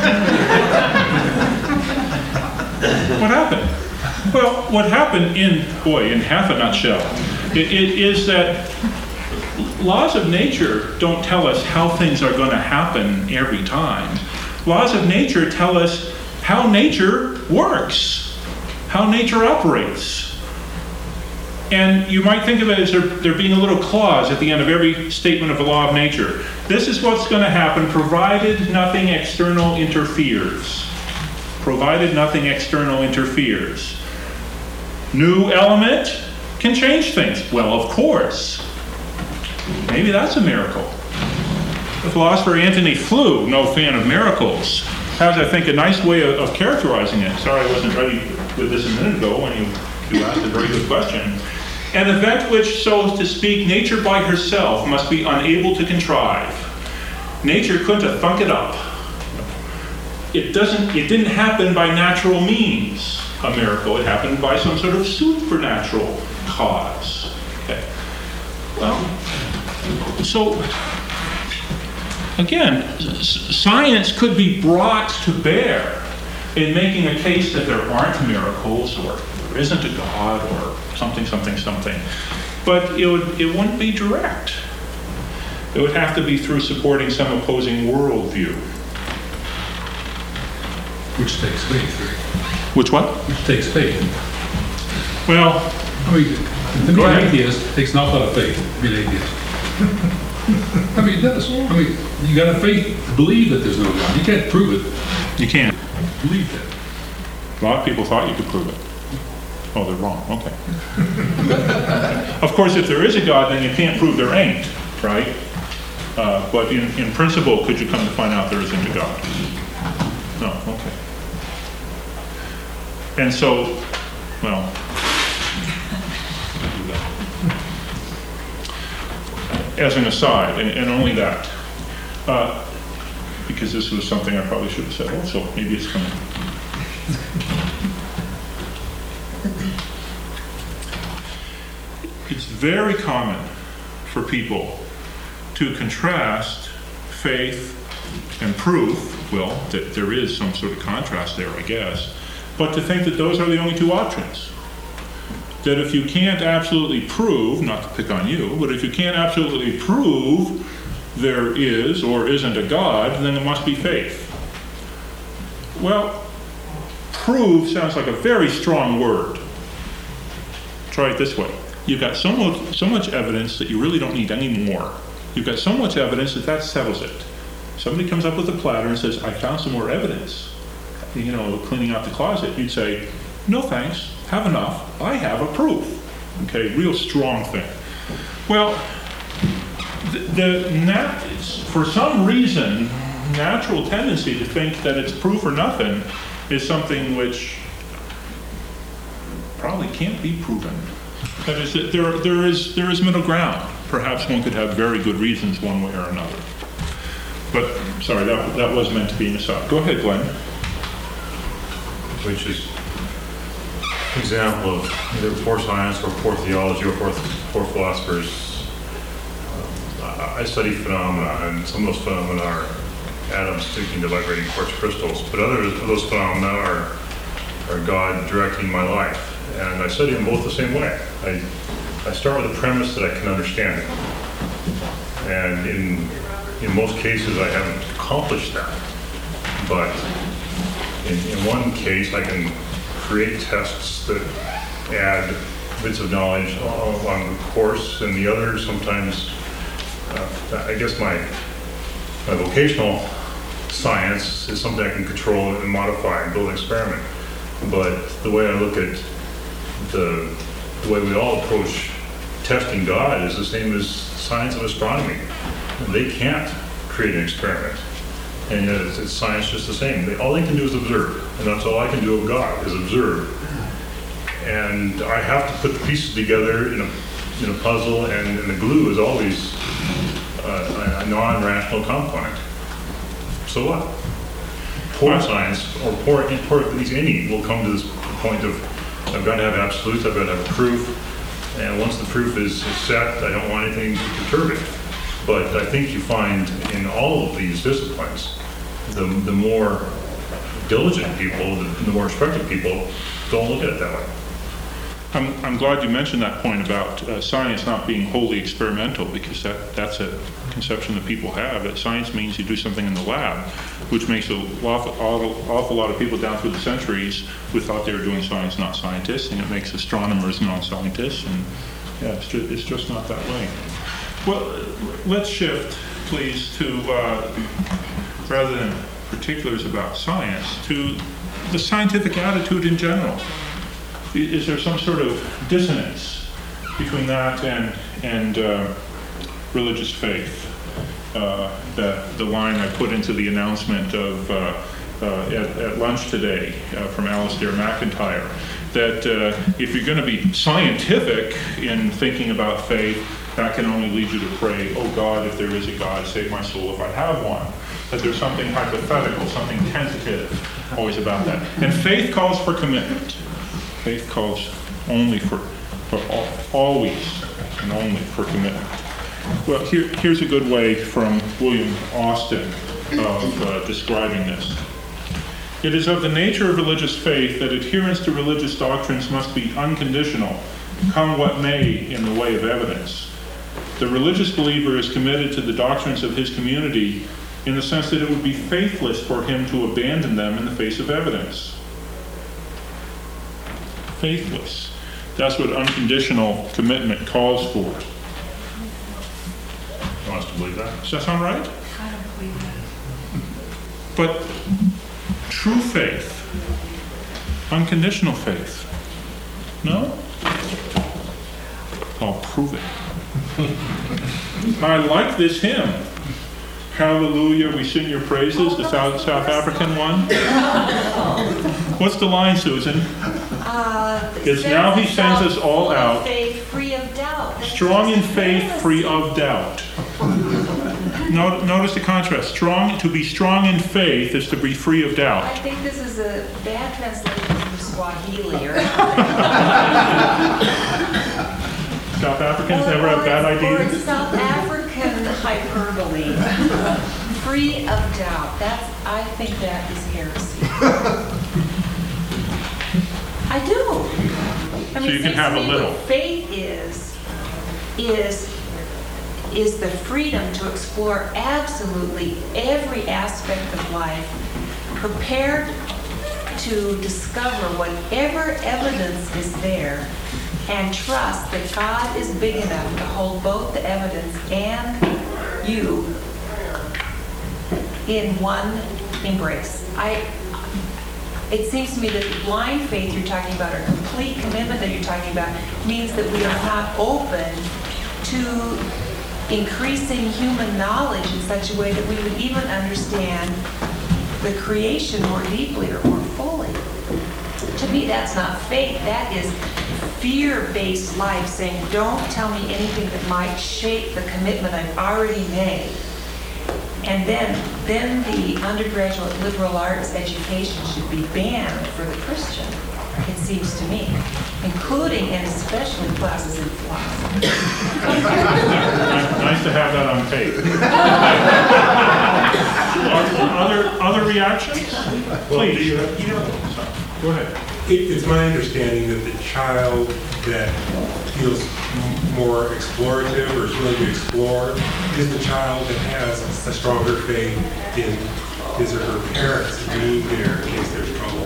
What happened? Well, what happened in half a nutshell, it is that laws of nature don't tell us how things are going to happen every time. Laws of nature tell us how nature works, how nature operates. And you might think of it as there being a little clause at the end of every statement of the law of nature. This is what's going to happen provided nothing external interferes. Provided nothing external interferes. New element can change things. Well, of course. Maybe that's a miracle. The philosopher Antony Flew, no fan of miracles, has, I think, a nice way of characterizing it. Sorry I wasn't ready with this a minute ago when you asked a very good question. An event which, so to speak, nature by herself must be unable to contrive. Nature couldn't have thunk it up. It didn't happen by natural means, a miracle. It happened by some sort of supernatural cause. Okay. Well, so again, science could be brought to bear in making a case that there aren't miracles or there isn't a God or something. But it wouldn't be direct. It would have to be through supporting some opposing worldview. Which takes faith, right? Which what? Which takes faith. Well, I mean, to be an atheist takes an awful lot of faith to be an atheist. I mean, it does. I mean, you got to faith to believe that there's no God. You can't prove it. You can't. Believe that. A lot of people thought you could prove it. Oh, they're wrong. Okay. Of course, if there is a God, then you can't prove there ain't, right? But in principle, could you come to find out there isn't a God? No. Okay. And so, well, as an aside, and only that, because this was something I probably should have said also, maybe it's coming. It's very common for people to contrast faith and proof. Well, that there is some sort of contrast there, I guess, but to think that those are the only two options. That if you can't absolutely prove, not to pick on you, but if you can't absolutely prove there is or isn't a God, then it must be faith. Well, prove sounds like a very strong word. Try it this way. You've got so much evidence that you really don't need any more. You've got so much evidence that settles it. Somebody comes up with a platter and says, I found some more evidence, cleaning out the closet. You'd say, no thanks, have enough, I have a proof. Okay, real strong thing. Well, for some reason, natural tendency to think that it's proof or nothing is something which probably can't be proven. That is, there is middle ground. Perhaps one could have very good reasons one way or another. But, sorry, that was meant to be an aside. Go ahead, Glenn. Which is an example of either poor science or poor theology or poor philosophers. I study phenomena, and some of those phenomena are atoms sticking to vibrating quartz crystals, but others of those phenomena are God directing my life. And I study them both the same way. I start with a premise that I can understand it. And in most cases, I haven't accomplished that. But in one case, I can create tests that add bits of knowledge along the course, and the other sometimes, I guess my vocational science is something I can control and modify and build an experiment. But the way I look at the way we all approach testing God is the same as science of astronomy. They can't create an experiment, and yet it's science just the same. All they can do is observe, and that's all I can do of God is observe. And I have to put the pieces together in a puzzle, and the glue is always a non-rational component. So what? Poor science, or poor at least any, will come to this point of I've got to have absolutes, I've got to have a proof, and once the proof is set, I don't want anything to perturb it. But I think you find in all of these disciplines, the more diligent people, the more respected people don't look at it that way. I'm glad you mentioned that point about science not being wholly experimental, because that's a conception that people have, that science means you do something in the lab, which makes an awful lot of people down through the centuries who thought they were doing science not scientists, and it makes astronomers non-scientists, and yeah, it's just not that way. Well, let's shift, please, to, rather than particulars about science, to the scientific attitude in general. Is there some sort of dissonance between that and religious faith? That the line I put into the announcement of at lunch today from Alistair McIntyre, that if you're going to be scientific in thinking about faith, that can only lead you to pray, oh God, if there is a God, save my soul if I have one. That there's something hypothetical, something tentative always about that. And faith calls for commitment. Faith calls only for always and only for commitment. Well, here's a good way from William Austin of describing this. It is of the nature of religious faith that adherence to religious doctrines must be unconditional, come what may in the way of evidence. The religious believer is committed to the doctrines of his community in the sense that it would be faithless for him to abandon them in the face of evidence. Faithless. That's what unconditional commitment calls for. I want us to believe that. Does that sound right? I don't believe that. But true faith, unconditional faith, no? I'll prove it. I like this hymn. Hallelujah, we sing your praises, the South African one. What's the line, Susan? It's now he sends us all out. Faith free of doubt. Strong in faith, free of doubt. Notice the contrast. To be strong in faith is to be free of I doubt. think this is a bad translation from Swahili or South Africans never have bad Or ideas. it's South African hyperbole. Free of doubt. I think that is heresy. I do. I So you can it have a seems to me little. what faith is the freedom to explore absolutely every aspect of life, prepared to discover whatever evidence is there, and trust that God is big enough to hold both the evidence and you in one embrace. It seems to me that the blind faith you're talking about, or complete commitment that you're talking about, means that we are not open to increasing human knowledge in such a way that we would even understand the creation more deeply or more fully. To me, that's not faith. That is fear-based life, saying, don't tell me anything that might shake the commitment I've already made. And then the undergraduate liberal arts education should be banned for the Christian, it seems to me, including and especially classes in philosophy. Nice to have that on tape. Other reactions? Please. Go ahead. It's my understanding that the child that feels more explorative or is willing to explore is the child that has a stronger faith in his or her parents being there in case there's trouble.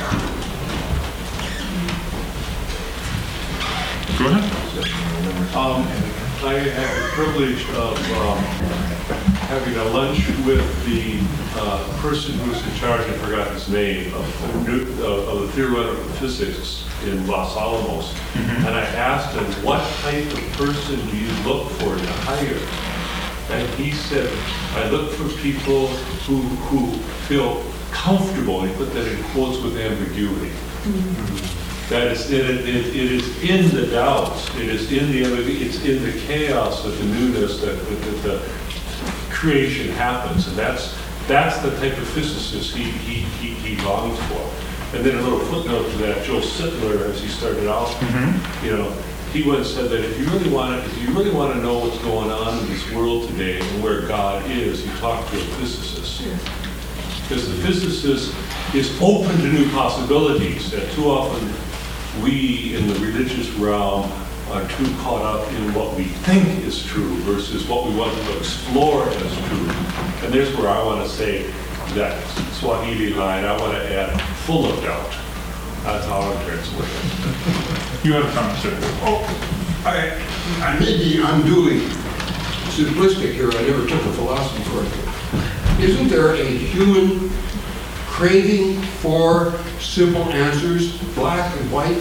Go ahead. I had the privilege of having a lunch with the person who's in charge, I forgot his name, of the theoretical physics in Los Alamos. And I asked him, what type of person do you look for to hire? And he said, I look for people who feel comfortable, and he put that in quotes with ambiguity. That is, it is in the doubts, it's in the chaos of the newness that the creation happens, and that's the type of physicist he longs for. And then a little footnote to that, Joel Sittler, as he started out, he once said that if you really want to know what's going on in this world today and where God is, you talk to a physicist. Because the physicist is open to new possibilities that too often we in the religious realm are too caught up in what we think is true versus what we want to explore as true. And there's where I want to say that Swahili line, I want to add full of doubt. That's how I translate it. You have a comment, sir. I may be unduly simplistic here. I never took a philosophy course. Isn't there a human craving for simple answers, black and white?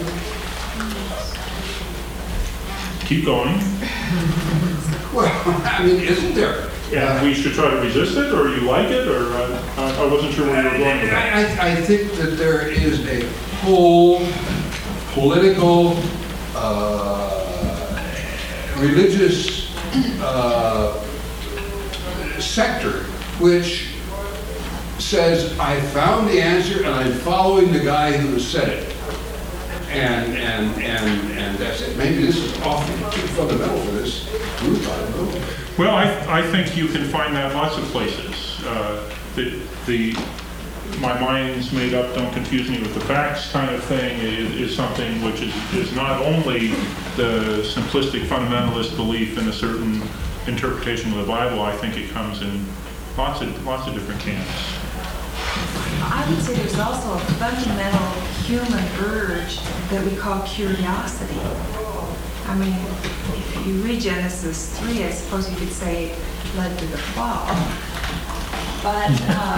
Keep going. Well, I mean, isn't there? Yeah, we should try to resist it, or you like it, or I wasn't sure where you were going with that. I think that there is a whole political, religious sector which says, I found the answer and I'm following the guy who said it. And that's it. Maybe this is often too fundamental for this group, I don't know. Well, I think you can find that lots of places. My mind's made up, don't confuse me with the facts kind of thing is something which is not only the simplistic fundamentalist belief in a certain interpretation of the Bible. I think it comes in lots of different camps. I would say there's also a fundamental human urge that we call curiosity. I mean, if you read Genesis 3, I suppose you could say it led to the fall. But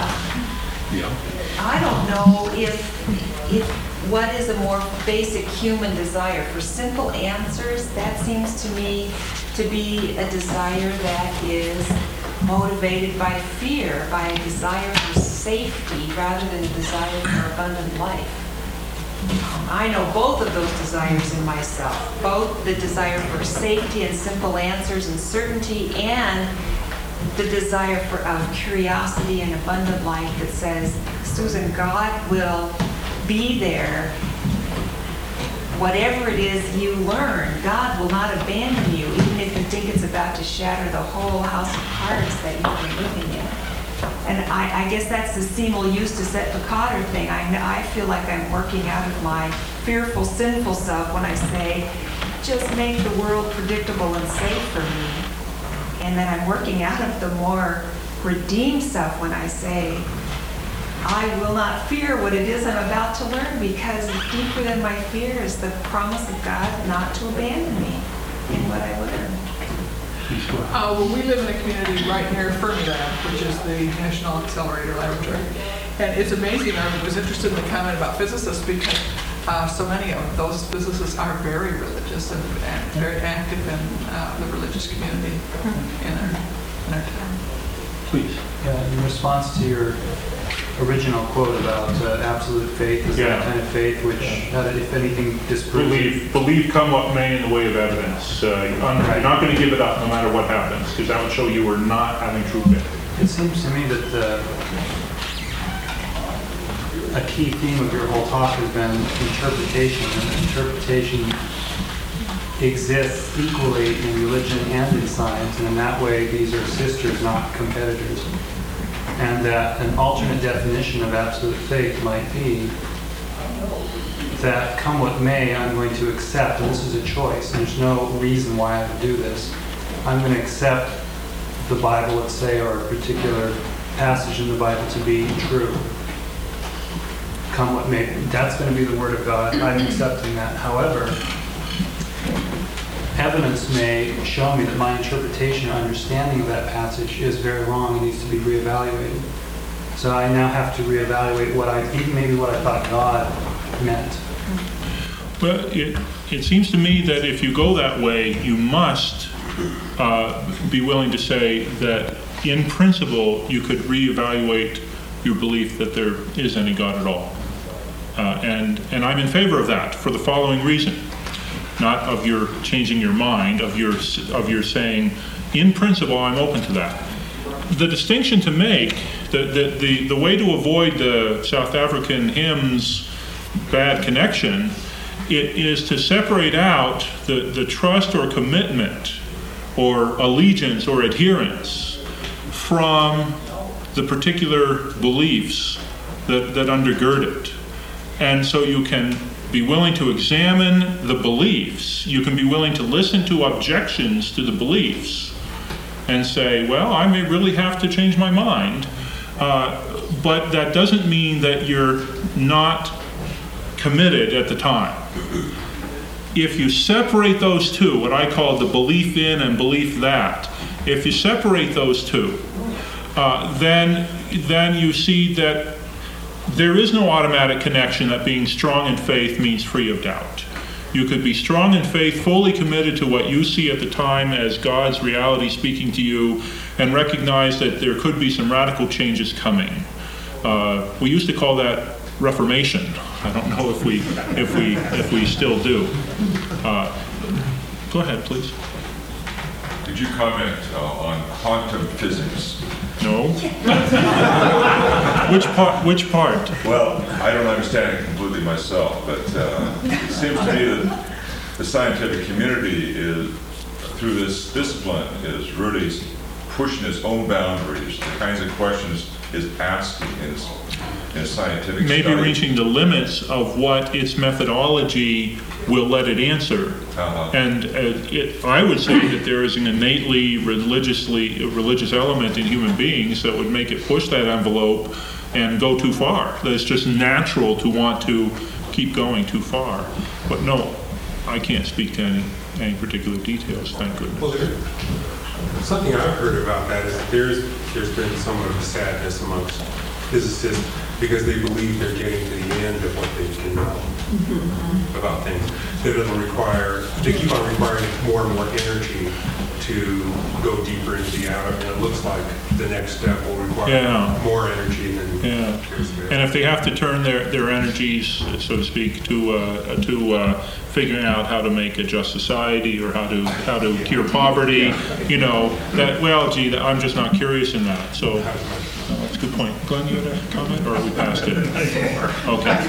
I don't know if what is a more basic human desire for simple answers. That seems to me to be a desire that is motivated by fear, by a desire for safety rather than a desire for abundant life. I know both of those desires in myself, both the desire for safety and simple answers and certainty, and the desire of curiosity and abundant life that says, Susan, God will be there. Whatever it is you learn, God will not abandon you, even if you think it's about to shatter the whole house of cards that you've been living in. And I guess that's the Seymour Eustace et Peccator thing. I feel like I'm working out of my fearful, sinful self when I say, just make the world predictable and safe for me. And then I'm working out of the more redeemed self when I say, I will not fear what it is I'm about to learn, because deeper than my fear is the promise of God not to abandon me in what I learn. Well, we live in a community right near Fermilab, which is the National Accelerator Laboratory. And it's amazing. I was interested in the comment about physicists because so many of those physicists are very religious and very active in the religious community in our town. Please. In response to your original quote about absolute faith is that kind of faith which, if anything, disproves. Believe come what may in the way of evidence. You're not going to give it up no matter what happens, because that would show you were not having true faith. It seems to me that a key theme of your whole talk has been interpretation, and interpretation exists equally in religion and in science, and in that way these are sisters, not competitors. And that an alternate definition of absolute faith might be that come what may, I'm going to accept, and this is a choice, and there's no reason why I would do this. I'm going to accept the Bible, let's say, or a particular passage in the Bible to be true. Come what may. That's going to be the Word of God. I'm accepting that. However, evidence may show me that my interpretation or understanding of that passage is very wrong and needs to be reevaluated. So I now have to reevaluate what I thought God meant. Well, it seems to me that if you go that way, you must be willing to say that in principle you could reevaluate your belief that there is any God at all. And I'm in favor of that for the following reason. Not of your changing your mind, of your saying, in principle, I'm open to that. The distinction to make, the way to avoid the South African hymn's bad connection, it is to separate out the trust or commitment or allegiance or adherence from the particular beliefs that undergird it. And so you can be willing to examine the beliefs. You can be willing to listen to objections to the beliefs and say, well, I may really have to change my mind. But that doesn't mean that you're not committed at the time. If you separate those two, what I call the belief in and belief that, if you separate those two, then you see that there is no automatic connection that being strong in faith means free of doubt. You could be strong in faith, fully committed to what you see at the time as God's reality speaking to you, and recognize that there could be some radical changes coming. We used to call that Reformation. I don't know if we still do. Go ahead, please. Did you comment on quantum physics? No. Which part? Well, I don't understand it completely myself, but it seems to me that the scientific community is, through this discipline, is really pushing its own boundaries, the kinds of questions it's asking in scientific maybe study. Reaching the limits of what its methodology will let it answer. And I would say that there is an innately religious element in human beings that would make it push that envelope and go too far. That it's just natural to want to keep going too far. But no, I can't speak to any particular details, thank goodness. Well, something I've heard about that is that there's been somewhat of a sadness amongst physicists because they believe they're getting to the end of what they can know about things. That they keep on requiring more and more energy to go deeper into the atom, and it looks like the next step will require more energy than And if they have to turn their energies, so to speak, to figuring out how to make a just society or how to cure poverty, I'm just not curious in that. So that's a good point. Glenn, you had a comment, or are we past it? Okay.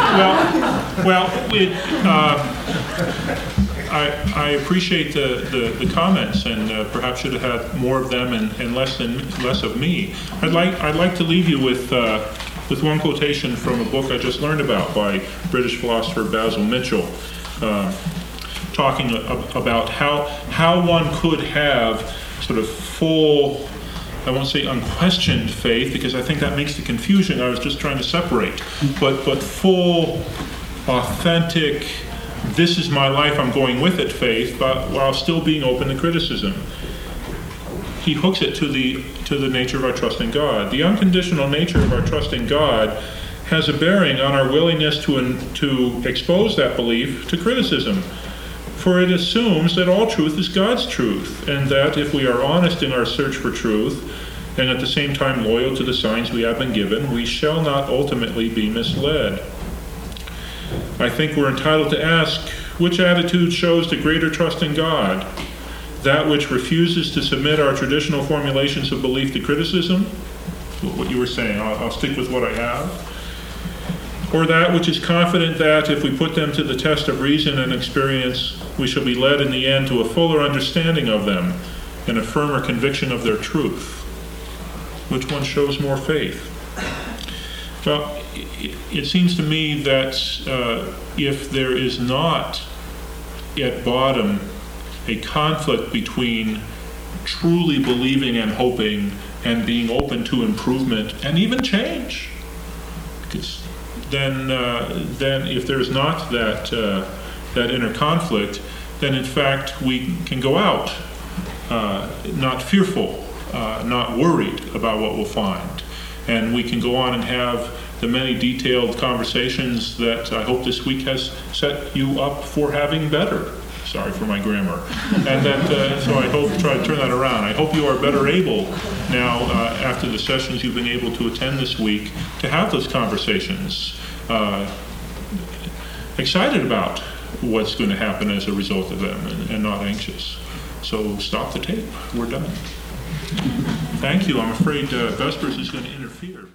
I appreciate the comments, and perhaps should have had more of them and less of me. I'd like to leave you with one quotation from a book I just learned about by British philosopher Basil Mitchell, talking about how one could have sort of full, I won't say unquestioned faith, because I think that makes the confusion I was just trying to separate, but full, authentic, this is my life, I'm going with it faith, but while still being open to criticism. He hooks it to the nature of our trust in God. The unconditional nature of our trust in God has a bearing on our willingness to expose that belief to criticism. For it assumes that all truth is God's truth, and that if we are honest in our search for truth, and at the same time loyal to the signs we have been given, we shall not ultimately be misled. I think we're entitled to ask, which attitude shows the greater trust in God? That which refuses to submit our traditional formulations of belief to criticism? What you were saying, I'll stick with what I have. Or that which is confident that if we put them to the test of reason and experience, we shall be led in the end to a fuller understanding of them and a firmer conviction of their truth? Which one shows more faith? Well, it seems to me that if there is not at bottom a conflict between truly believing and hoping and being open to improvement and even change, because then if there's not that inner conflict, then in fact we can go out not fearful, not worried about what we'll find, and we can go on and have the many detailed conversations that I hope this week has set you up for having better. Sorry for my grammar. And that, so I hope try to turn that around. I hope you are better able now, after the sessions you've been able to attend this week, to have those conversations. Excited about what's going to happen as a result of them, and not anxious. So stop the tape. We're done. Thank you. I'm afraid Vespers is going to interfere.